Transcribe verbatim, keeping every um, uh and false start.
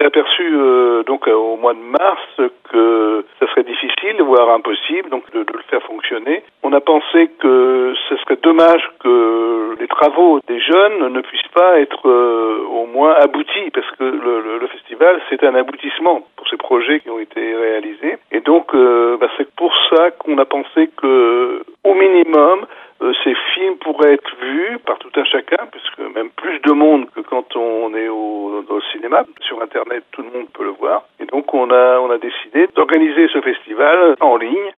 aperçu euh, donc au mois de mars que ça serait difficile, voire impossible, donc de, de le faire fonctionner. On a pensé que ce serait dommage que les travaux des jeunes ne puissent pas être euh, au moins aboutis, parce que le, le, le festival, c'est un aboutissement pour ces projets qui ont été réalisés. Et donc, euh, bah, c'est pour ça qu'on a pensé que, au minimum, euh, ces films pourraient être vus par tout un chacun, puisque même plus de monde que quand on est au, au cinéma. Sur Internet, tout le monde peut le voir. Et donc, on a, on a décidé d'organiser ce festival en ligne.